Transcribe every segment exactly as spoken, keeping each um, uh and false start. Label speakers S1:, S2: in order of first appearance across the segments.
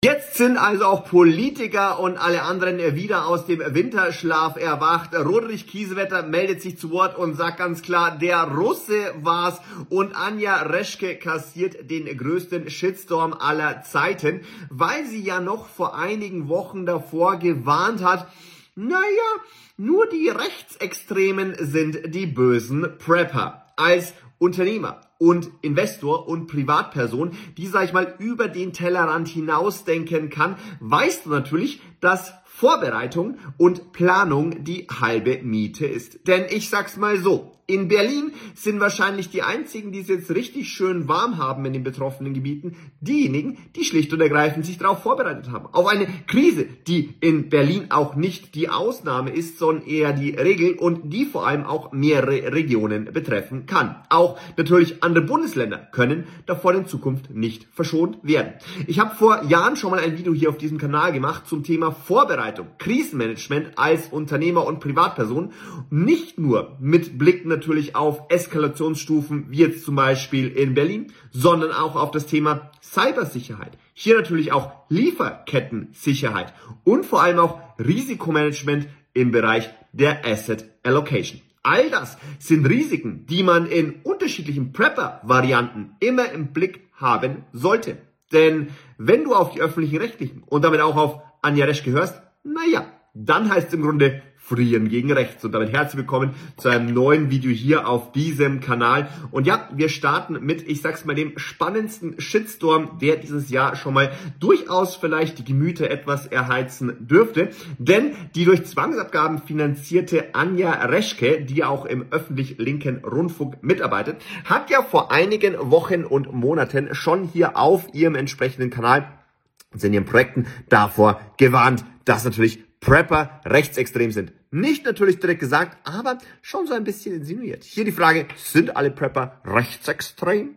S1: Jetzt sind also auch Politiker und alle anderen wieder aus dem Winterschlaf erwacht. Roderich Kiesewetter meldet sich zu Wort und sagt ganz klar, der Russe war's, und Anja Reschke kassiert den größten Shitstorm aller Zeiten, weil sie ja noch vor einigen Wochen davor gewarnt hat, naja, nur die Rechtsextremen sind die bösen Prepper. Als Unternehmer und Investor und Privatperson, die, sag ich mal, über den Tellerrand hinausdenken kann, weißt du natürlich, dass Vorbereitung und Planung die halbe Miete ist. Denn ich sag's mal so, in Berlin sind wahrscheinlich die einzigen, die es jetzt richtig schön warm haben in den betroffenen Gebieten, diejenigen, die schlicht und ergreifend sich darauf vorbereitet haben. Auf eine Krise, die in Berlin auch nicht die Ausnahme ist, sondern eher die Regel und die vor allem auch mehrere Regionen betreffen kann. Auch natürlich andere Bundesländer können davor in Zukunft nicht verschont werden. Ich habe vor Jahren schon mal ein Video hier auf diesem Kanal gemacht zum Thema Vorbereitung, Krisenmanagement als Unternehmer und Privatperson, nicht nur mit Blick natürlich auf Eskalationsstufen, wie jetzt zum Beispiel in Berlin, sondern auch auf das Thema Cybersicherheit. Hier natürlich auch Lieferkettensicherheit und vor allem auch Risikomanagement im Bereich der Asset Allocation. All das sind Risiken, die man in unterschiedlichen Prepper-Varianten immer im Blick haben sollte. Denn wenn du auf die öffentlichen Rechtlichen und damit auch auf Anja Reschke hörst, naja, dann heißt es im Grunde frieren gegen rechts. Und damit herzlich willkommen zu einem neuen Video hier auf diesem Kanal. Und ja, wir starten mit, ich sag's mal, dem spannendsten Shitstorm, der dieses Jahr schon mal durchaus vielleicht die Gemüter etwas erheizen dürfte. Denn die durch Zwangsabgaben finanzierte Anja Reschke, die auch im öffentlich-linken Rundfunk mitarbeitet, hat ja vor einigen Wochen und Monaten schon hier auf ihrem entsprechenden Kanal und in ihren Projekten davor gewarnt, dass natürlich Prepper rechtsextrem sind. Nicht natürlich direkt gesagt, aber schon so ein bisschen insinuiert. Hier die Frage, sind alle Prepper rechtsextrem?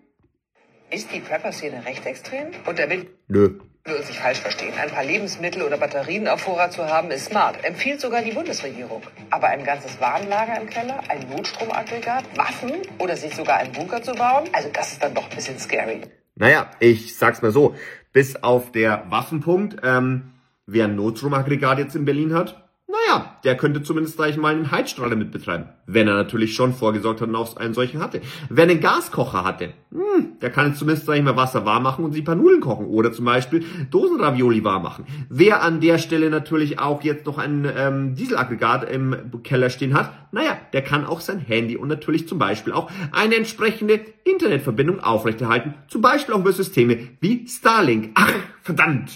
S2: Ist die Prepper-Szene rechtsextrem? Und damit
S1: Nö.
S2: wir uns nicht falsch verstehen, ein paar Lebensmittel oder Batterien auf Vorrat zu haben, ist smart. Empfiehlt sogar die Bundesregierung. Aber ein ganzes Warenlager im Keller, ein Notstromaggregat, Waffen oder sich sogar einen Bunker zu bauen? Also das ist dann doch ein bisschen scary.
S1: Naja, ich sag's mal so, bis auf der Waffenpunkt, ähm, wer ein Notstromaggregat jetzt in Berlin hat, naja, der könnte zumindest gleich mal einen Heizstrahler mit betreiben. Wenn er natürlich schon vorgesorgt hat und auch einen solchen hatte. Wer einen Gaskocher hatte, hm, der kann jetzt zumindest, sag ich mal, Wasser warm machen und sich ein paar Nudeln kochen. Oder zum Beispiel Dosenravioli warm machen. Wer an der Stelle natürlich auch jetzt noch ein ähm, Dieselaggregat im Keller stehen hat, naja, der kann auch sein Handy und natürlich zum Beispiel auch eine entsprechende Internetverbindung aufrechterhalten. Zum Beispiel auch über Systeme wie Starlink. Ach, verdammt!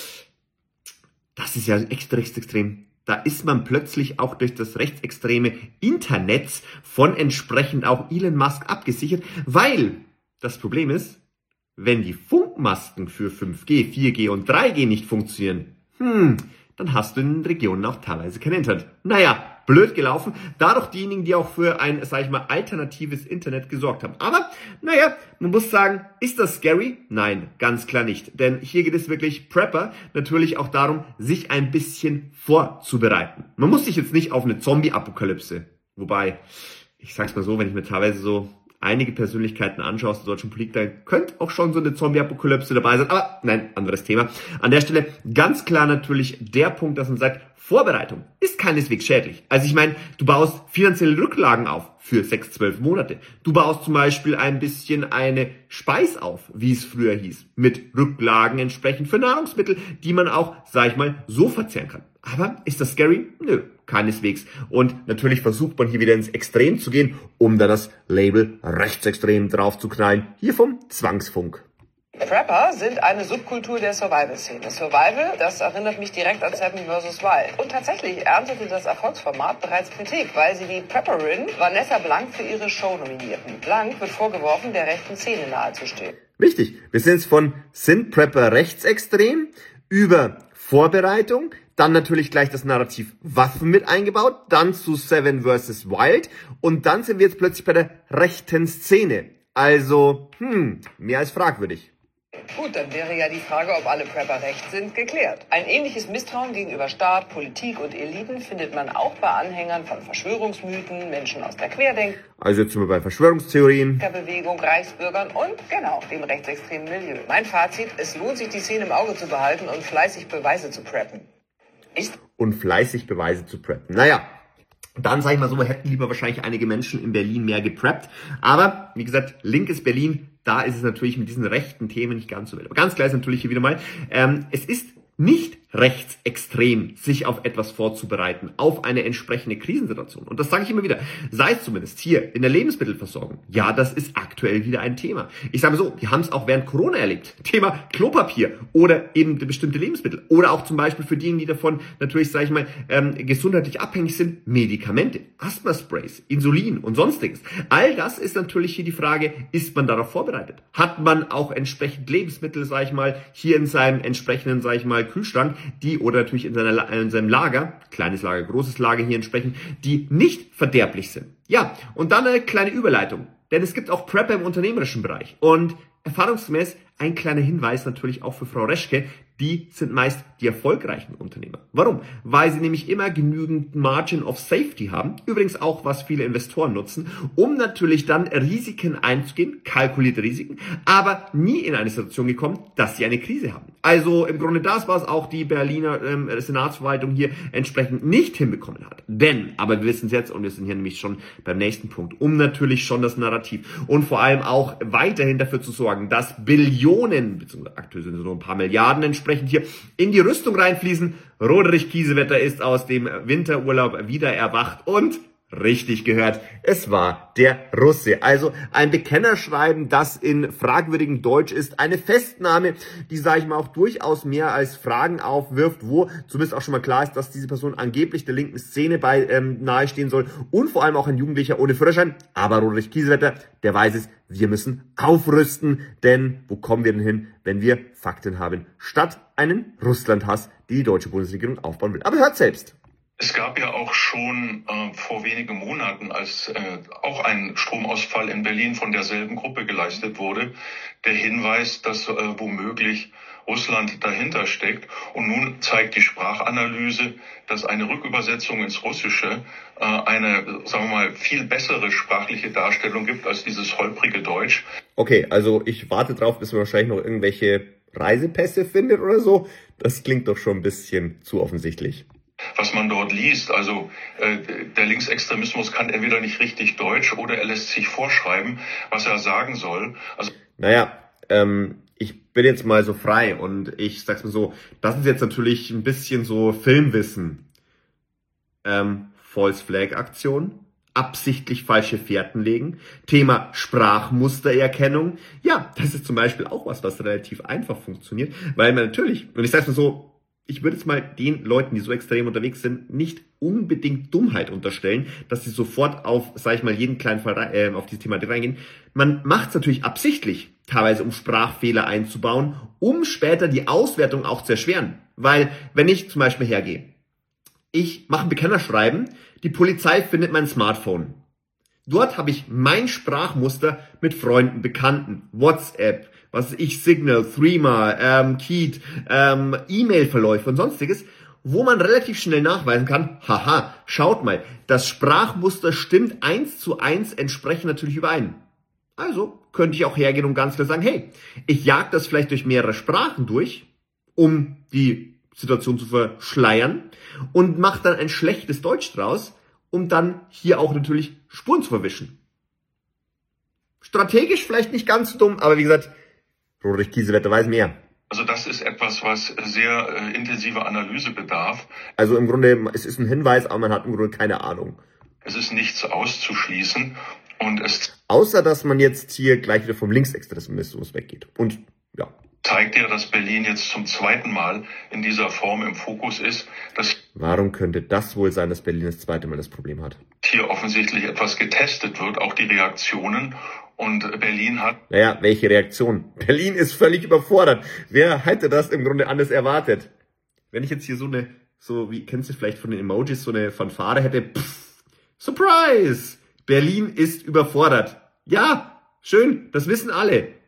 S1: Das ist ja extra extrem. Da ist man plötzlich auch durch das rechtsextreme Internet von entsprechend auch Elon Musk abgesichert, weil das Problem ist, wenn die Funkmasten für fünf G, vier G und drei G nicht funktionieren, hm, dann hast du in den Regionen auch teilweise kein Internet. Naja, blöd gelaufen. Dadurch diejenigen, die auch für ein, sag ich mal, alternatives Internet gesorgt haben. Aber, naja, man muss sagen, ist das scary? Nein, ganz klar nicht. Denn hier geht es wirklich Prepper natürlich auch darum, sich ein bisschen vorzubereiten. Man muss sich jetzt nicht auf eine Zombie-Apokalypse, wobei, ich sag's mal so, wenn ich mir teilweise so einige Persönlichkeiten anschaue aus der deutschen Politik, da könnte auch schon so eine Zombie-Apokalypse dabei sein. Aber nein, anderes Thema. An der Stelle ganz klar natürlich der Punkt, dass man sagt, Vorbereitung ist keineswegs schädlich. Also ich meine, du baust finanzielle Rücklagen auf für sechs, zwölf Monate. Du baust zum Beispiel ein bisschen eine Speis auf, wie es früher hieß, mit Rücklagen entsprechend für Nahrungsmittel, die man auch, sag ich mal, so verzehren kann. Aber ist das scary? Nö, keineswegs. Und natürlich versucht man hier wieder ins Extrem zu gehen, um da das Label rechtsextrem drauf zu knallen. Hier vom Zwangsfunk.
S2: Prepper sind eine Subkultur der Survival-Szene. Survival, das erinnert mich direkt an Seven versus. Wild. Und tatsächlich erntete das Erfolgsformat bereits Kritik, weil sie die Prepperin Vanessa Blank für ihre Show nominierten. Blank wird vorgeworfen, der rechten Szene nahezustehen.
S1: Richtig, wir sind jetzt von sind Prepper rechtsextrem über Vorbereitung, dann natürlich gleich das Narrativ Waffen mit eingebaut, dann zu Seven versus. Wild und dann sind wir jetzt plötzlich bei der rechten Szene. Also, hm, mehr als fragwürdig.
S2: Gut, dann wäre ja die Frage, ob alle Prepper recht sind, geklärt. Ein ähnliches Misstrauen gegenüber Staat, Politik und Eliten findet man auch bei Anhängern von Verschwörungsmythen, Menschen aus der Querdenker-
S1: Also jetzt sind wir bei Verschwörungstheorien.
S2: Bewegung, Reichsbürgern und, genau, dem rechtsextremen Milieu. Mein Fazit, es lohnt sich, die Szene im Auge zu behalten und fleißig Beweise zu preppen. Ist
S1: Und fleißig Beweise zu preppen. Naja, dann sage ich mal so, hätten lieber wahrscheinlich einige Menschen in Berlin mehr gepreppt. Aber, wie gesagt, linkes Berlin, da ist es natürlich mit diesen rechten Themen nicht ganz so wild. Aber ganz klar ist natürlich hier wieder mal, ähm, es ist nicht rechtsextrem, sich auf etwas vorzubereiten, auf eine entsprechende Krisensituation. Und das sage ich immer wieder, sei es zumindest hier in der Lebensmittelversorgung. Ja, das ist aktuell wieder ein Thema. Ich sage mal so, wir haben es auch während Corona erlebt. Thema Klopapier oder eben bestimmte Lebensmittel. Oder auch zum Beispiel für diejenigen, die davon natürlich, sage ich mal, ähm, gesundheitlich abhängig sind, Medikamente, Asthma-Sprays, Insulin und sonstiges. All das ist natürlich hier die Frage, ist man darauf vorbereitet? Hat man auch entsprechend Lebensmittel, sage ich mal, hier in seinem entsprechenden, sage ich mal, Kühlschrank, die oder natürlich in, seiner, in seinem Lager, kleines Lager, großes Lager hier entsprechend, die nicht verderblich sind. Ja, und dann eine kleine Überleitung, denn es gibt auch Prepper im unternehmerischen Bereich und erfahrungsgemäß ein kleiner Hinweis natürlich auch für Frau Reschke, die sind meist die erfolgreichen Unternehmer. Warum? Weil sie nämlich immer genügend Margin of Safety haben, übrigens auch was viele Investoren nutzen, um natürlich dann Risiken einzugehen, kalkulierte Risiken, aber nie in eine Situation gekommen, dass sie eine Krise haben. Also im Grunde das, was auch die Berliner ähm, Senatsverwaltung hier entsprechend nicht hinbekommen hat. Denn, aber wir wissen es jetzt und wir sind hier nämlich schon beim nächsten Punkt, um natürlich schon das Narrativ und vor allem auch weiterhin dafür zu sorgen, dass Billionen, beziehungsweise aktuell sind es nur ein paar Milliarden entsprechend hier in die Rüstung reinfließen. Roderich Kiesewetter ist aus dem Winterurlaub wieder erwacht und richtig gehört, es war der Russe. Also ein Bekennerschreiben, das in fragwürdigem Deutsch ist, eine Festnahme, die, sage ich mal, auch durchaus mehr als Fragen aufwirft, wo zumindest auch schon mal klar ist, dass diese Person angeblich der linken Szene bei ähm, nahestehen soll und vor allem auch ein Jugendlicher ohne Führerschein. Aber Roderich Kiesewetter, der weiß es, wir müssen aufrüsten, denn wo kommen wir denn hin, wenn wir Fakten haben, statt einen Russlandhass, die die deutsche Bundesregierung aufbauen will. Aber hört selbst.
S3: Es gab ja auch schon äh, vor wenigen Monaten, als äh, auch ein Stromausfall in Berlin von derselben Gruppe geleistet wurde, der Hinweis, dass äh, womöglich Russland dahinter steckt. Und nun zeigt die Sprachanalyse, dass eine Rückübersetzung ins Russische äh, eine, sagen wir mal, viel bessere sprachliche Darstellung gibt als dieses holprige Deutsch.
S1: Okay, also ich warte drauf, bis man wahrscheinlich noch irgendwelche Reisepässe findet oder so. Das klingt doch schon ein bisschen zu offensichtlich.
S3: Was man dort liest, also äh, der Linksextremismus kann entweder nicht richtig Deutsch oder er lässt sich vorschreiben, was er sagen soll. Also
S1: naja, ähm, ich bin jetzt mal so frei und ich sag's mal so, das ist jetzt natürlich ein bisschen so Filmwissen. Ähm, False Flag Aktion, absichtlich falsche Fährten legen, Thema Sprachmustererkennung. Ja, das ist zum Beispiel auch was, was relativ einfach funktioniert, weil man natürlich, und ich sag's mal so, ich würde jetzt mal den Leuten, die so extrem unterwegs sind, nicht unbedingt Dummheit unterstellen, dass sie sofort auf, sag ich mal, jeden kleinen Fall äh, auf diese Thematik reingehen. Man macht es natürlich absichtlich, teilweise um Sprachfehler einzubauen, um später die Auswertung auch zu erschweren. Weil, wenn ich zum Beispiel hergehe, ich mache ein Bekennerschreiben, die Polizei findet mein Smartphone. Dort habe ich mein Sprachmuster mit Freunden, Bekannten, WhatsApp, was weiß ich, Signal, Threema, ähm, Keat, ähm, E-Mail-Verläufe und sonstiges, wo man relativ schnell nachweisen kann, haha, schaut mal, das Sprachmuster stimmt eins zu eins entsprechend natürlich überein. Also könnte ich auch hergehen und ganz klar sagen, hey, ich jag das vielleicht durch mehrere Sprachen durch, um die Situation zu verschleiern und mache dann ein schlechtes Deutsch draus, um dann hier auch natürlich Spuren zu verwischen. Strategisch vielleicht nicht ganz so dumm, aber wie gesagt, Roderich Kiesewetter weiß mehr.
S3: Also das ist etwas, was sehr äh, intensive Analyse bedarf.
S1: Also im Grunde, es ist ein Hinweis, aber man hat im Grunde keine Ahnung.
S3: Es ist nichts auszuschließen und es...
S1: Außer, dass man jetzt hier gleich wieder vom Linksextremismus weggeht. Und ja.
S3: Zeigt ja, dass Berlin jetzt zum zweiten Mal in dieser Form im Fokus ist. Dass
S1: Warum könnte das wohl sein, dass Berlin das zweite Mal das Problem hat?
S3: Hier offensichtlich etwas getestet wird, auch die Reaktionen. Und Berlin hat...
S1: Naja, welche Reaktion? Berlin ist völlig überfordert. Wer hätte das im Grunde anders erwartet? Wenn ich jetzt hier so eine, so wie, kennst du vielleicht von den Emojis, so eine Fanfare hätte, pff, Surprise! Berlin ist überfordert. Ja, schön, das wissen alle.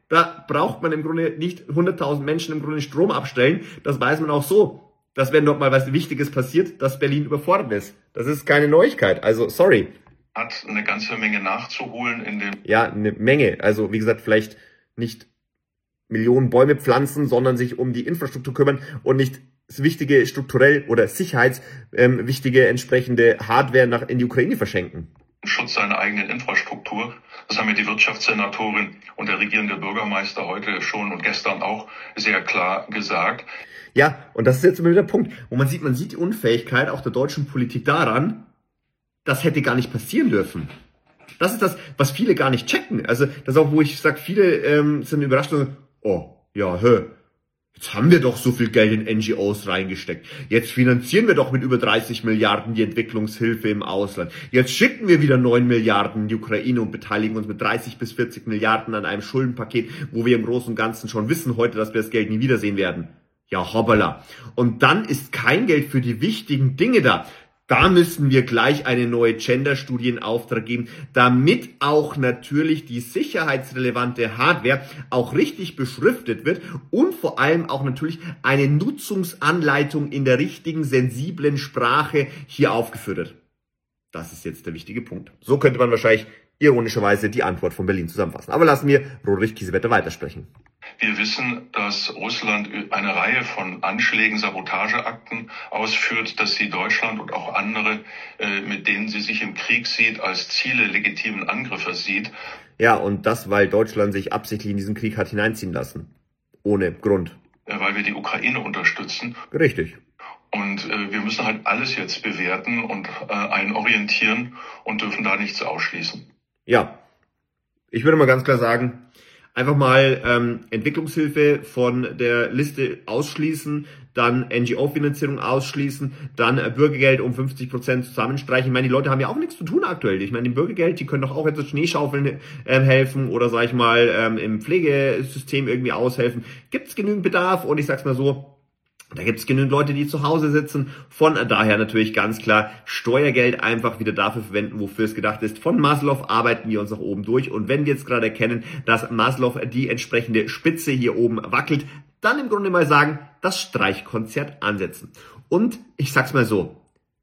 S1: Da braucht man im Grunde nicht hunderttausend Menschen im Grunde Strom abstellen. Das weiß man auch so, dass wenn dort mal was Wichtiges passiert, dass Berlin überfordert ist. Das ist keine Neuigkeit. Also, sorry.
S3: Hat eine ganze Menge nachzuholen in dem...
S1: Ja, eine Menge. Also, wie gesagt, vielleicht nicht Millionen Bäume pflanzen, sondern sich um die Infrastruktur kümmern und nicht das wichtige strukturell oder sicherheitswichtige ähm, entsprechende Hardware nach in die Ukraine verschenken.
S3: Schutz seiner eigenen Infrastruktur. Das haben ja die Wirtschaftssenatorin und der regierende Bürgermeister heute schon und gestern auch sehr klar gesagt.
S1: Ja, und das ist jetzt immer wieder der Punkt, wo man sieht, man sieht die Unfähigkeit auch der deutschen Politik daran, das hätte gar nicht passieren dürfen. Das ist das, was viele gar nicht checken. Also das ist auch, wo ich sage, viele ähm, sind überrascht und sagen, oh, ja, hä, jetzt haben wir doch so viel Geld in N G Os reingesteckt. Jetzt finanzieren wir doch mit über dreißig Milliarden die Entwicklungshilfe im Ausland. Jetzt schicken wir wieder neun Milliarden in die Ukraine und beteiligen uns mit dreißig bis vierzig Milliarden an einem Schuldenpaket, wo wir im Großen und Ganzen schon wissen heute, dass wir das Geld nie wiedersehen werden. Ja, hoppala. Und dann ist kein Geld für die wichtigen Dinge da. Da müssen wir gleich eine neue Gender-Studie in Auftrag geben, damit auch natürlich die sicherheitsrelevante Hardware auch richtig beschriftet wird und vor allem auch natürlich eine Nutzungsanleitung in der richtigen, sensiblen Sprache hier aufgeführt wird. Das ist jetzt der wichtige Punkt. So könnte man wahrscheinlich ironischerweise die Antwort von Berlin zusammenfassen. Aber lassen wir Roderich Kiesewetter weitersprechen.
S3: Wir wissen, dass Russland eine Reihe von Anschlägen, Sabotageakten ausführt, dass sie Deutschland und auch andere, äh, mit denen sie sich im Krieg sieht, als Ziele legitimen Angriffes sieht.
S1: Ja, und das, weil Deutschland sich absichtlich in diesen Krieg hat hineinziehen lassen. Ohne Grund.
S3: Äh, weil wir die Ukraine unterstützen.
S1: Richtig.
S3: Und äh, wir müssen halt alles jetzt bewerten und äh, einorientieren und dürfen da nichts ausschließen.
S1: Ja, ich würde mal ganz klar sagen, einfach mal ähm, Entwicklungshilfe von der Liste ausschließen, dann N G O-Finanzierung ausschließen, dann äh, Bürgergeld um fünfzig Prozent zusammenstreichen. Ich meine, die Leute haben ja auch nichts zu tun aktuell. Ich meine, im Bürgergeld, die können doch auch jetzt das Schneeschaufeln äh, helfen oder, sag ich mal, ähm, im Pflegesystem irgendwie aushelfen. Gibt es genügend Bedarf? Und ich sag's mal so, da gibt es genügend Leute, die zu Hause sitzen. Von daher natürlich ganz klar Steuergeld einfach wieder dafür verwenden, wofür es gedacht ist. Von Maslow arbeiten wir uns nach oben durch. Und wenn wir jetzt gerade erkennen, dass Maslow die entsprechende Spitze hier oben wackelt, dann im Grunde mal sagen, das Streichkonzert ansetzen. Und ich sag's mal so,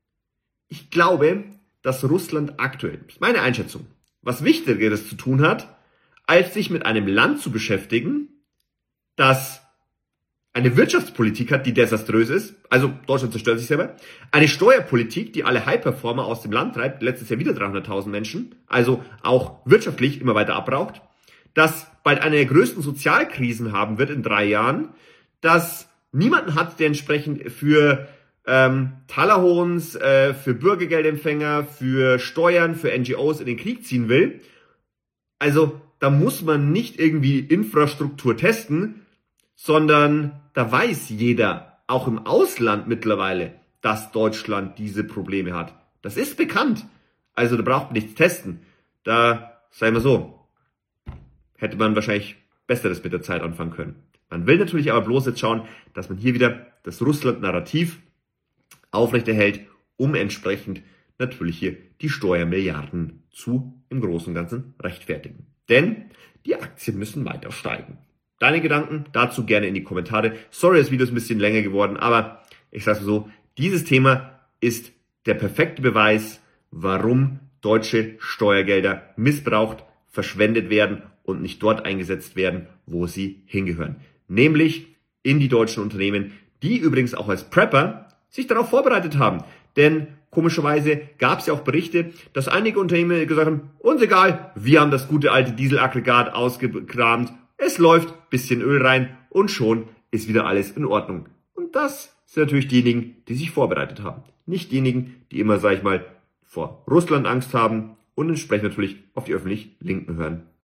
S1: ich glaube, dass Russland aktuell, das ist meine Einschätzung, was Wichtigeres zu tun hat, als sich mit einem Land zu beschäftigen, das eine Wirtschaftspolitik hat, die desaströs ist, also Deutschland zerstört sich selber, eine Steuerpolitik, die alle High-Performer aus dem Land treibt, letztes Jahr wieder dreihunderttausend Menschen, also auch wirtschaftlich immer weiter abbraucht, das bald eine der größten Sozialkrisen haben wird in drei Jahren, das niemanden hat, der entsprechend für ähm, Talahons, äh, für Bürgergeldempfänger, für Steuern, für N G Os in den Krieg ziehen will. Also da muss man nicht irgendwie Infrastruktur testen, sondern da weiß jeder, auch im Ausland mittlerweile, dass Deutschland diese Probleme hat. Das ist bekannt. Also da braucht man nichts testen. Da, sagen wir so, hätte man wahrscheinlich Besseres mit der Zeit anfangen können. Man will natürlich aber bloß jetzt schauen, dass man hier wieder das Russland-Narrativ aufrechterhält, um entsprechend natürlich hier die Steuermilliarden zu im Großen und Ganzen rechtfertigen. Denn die Aktien müssen weiter steigen. Deine Gedanken dazu gerne in die Kommentare. Sorry, das Video ist ein bisschen länger geworden, aber ich sage so, dieses Thema ist der perfekte Beweis, warum deutsche Steuergelder missbraucht, verschwendet werden und nicht dort eingesetzt werden, wo sie hingehören. Nämlich in die deutschen Unternehmen, die übrigens auch als Prepper sich darauf vorbereitet haben. Denn komischerweise gab es ja auch Berichte, dass einige Unternehmen gesagt haben, uns egal, wir haben das gute alte Dieselaggregat ausgekramt, es läuft, bisschen Öl rein und schon ist wieder alles in Ordnung. Und das sind natürlich diejenigen, die sich vorbereitet haben. Nicht diejenigen, die immer, sag ich mal, vor Russland Angst haben und entsprechend natürlich auf die öffentlich Linken hören.